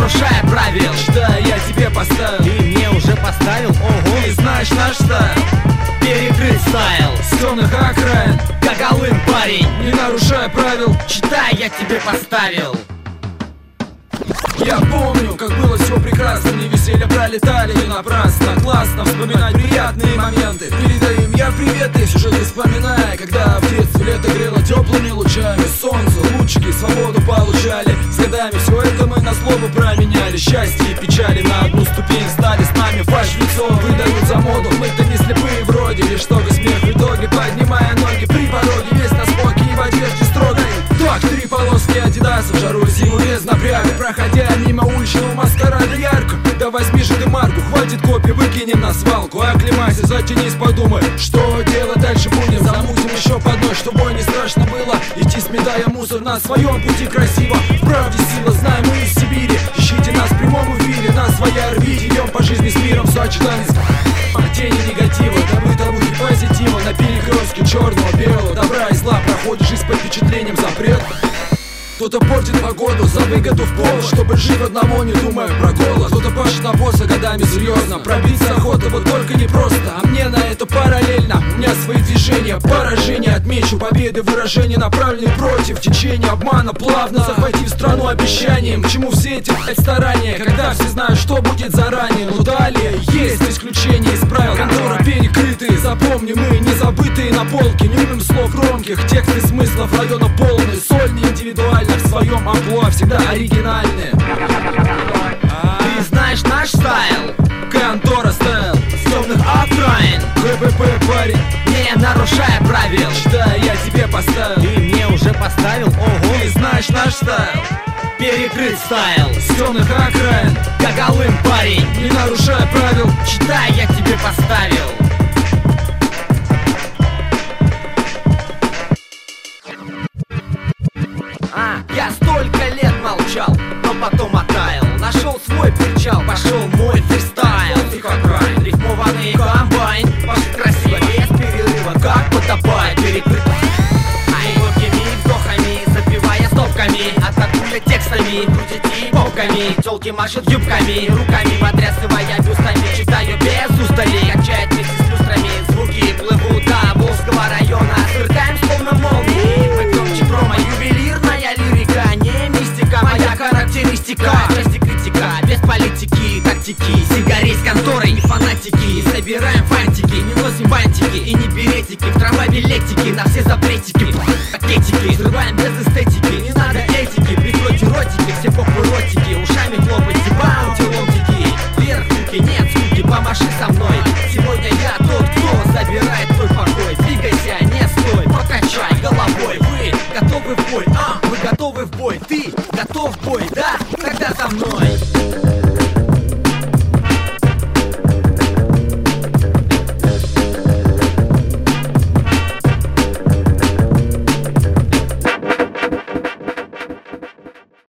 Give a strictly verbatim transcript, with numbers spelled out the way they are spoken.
нарушая правил. Считай, я тебе поставил. Ты мне уже поставил, ого. Ты знаешь наш стайл. Перекрыт стайл С темных окраин, как Алым парень. не нарушая правил. Читай, я тебе поставил. Я помню, как было все прекрасно. Мне веселье пролетали не напрасно. Классно вспоминать приятные моменты. Передаю им я приветы, сюжеты вспоминая. Когда в детстве лето грело теплыми лучами, солнце, лучики, свободу получали. С годами все это мы на злобу променяли. Счастье и печали на одну ступень стали. С нами фальшь в лицо выдают за моду. Мы-то не слепые вроде, лишь чтобы смех в итоге. Поднимая ноги при пороге, весь на споке и в одежде строгой. Так, три полоски адидаса в жару зиму без напряга. Проходя мимо уличного маскарада ярко. Да возьми же ты марку, хватит копий, выкинем на свалку. Оклемайся, затянись, подумай, что делать дальше будем. Замутим еще под ночь, чтобы не страшно было идти, сметая мусор на своем пути красиво. В правде сила, знаем мы из Сибири. Ищите нас в прямом эфире, на своей орбите. Идем по жизни с миром, сочетание с тени негатива, добыто руки позитива. На перекрестке черного, белого, добра и зла проходишь жизнь под впечатлением запрета. Кто-то портит погоду за выгоду в пол, чтобы жить одного, не думая про голод. Кто-то пашет на босса годами серьезно. Пробиться охота, вот только непросто. А мне на это параллельно. У меня свои движения, поражения. Отмечу победы, выражения направлены против течения обмана, плавно захватив страну обещанием. К чему все эти блядь, старания, когда все знают, что будет заранее. Но далее есть исключения из правил. Конторы перекрытые, запомни, мы не забытые на полке. Не любим слов громких, тексты смыслов района полные. Сольные, индивидуальные, в своем амплуа всегда оригинальные. Ты знаешь наш стайл, Контора стайл, с темных окраин, КПП парень, не нарушая правил. считай, я тебе поставил. Ты мне уже поставил, ого. Ты знаешь наш стайл. Перекрыт стайл С темных окраин, как Алым парень. не нарушая правил. Читай, я тебе поставил. А, я столько лет молчал, но потом оттаял. Нашел свой причал, пошел мой фристайл. Тихокрай, рифмованный комбайн, пошел красиво, без перерыва, как потопает. Перекрыт глубокими вздохами, запивая стопками, атакуя текстами, крутите попками. Тёлки машут юбками, руками потрясывая бюстами. Читаю без устали, качает вместе с люстрами. Звуки плывут до Волжского района, сверкаем словно молнии. Мы громче промо, ювелирная лирика, не мистика, моя характеристика. Части критика, без политики, тактики. Сигарей с конторой, не фанатики. Не собираем фантики, не носим бантики и не беретики. В трамвай билетики, на все запретики.